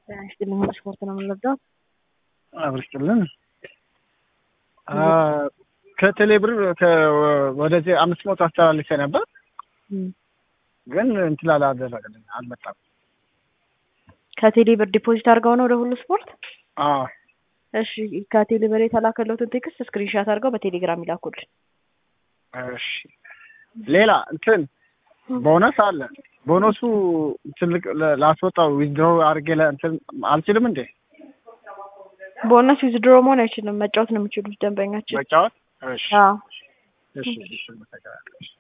ያሽልኝ ስፖርት ነው የምንወደው አብርሽልን ከቴሌብር ወደዚህ 500 አስተላልፌ ነበር ግን እንትን አላደረገልኝ አልመጣም። ከቴሌብር ዲፖዚት አድርገው ነው ወደ ሁሉ ስፖርት? አዎ እሺ ከቴሌብር የተላከለውን ቴክስት ስክሪንሻት አድርገው በቴሌግራም ይላኩልኝ። እሺ ሌላ እንትን ቦነስ አለ። ቦነሱ ትልቅ ላስወጣው ዊዝድሮ አድርጌ እንትን አልችልም እንዴ? ቦነስ ዊዝድሮ መሆን አይችልም። መጫወት ነው የሚችሉት ደንበኛችን። መጫወት? እሺ አዎ እሺ እሺ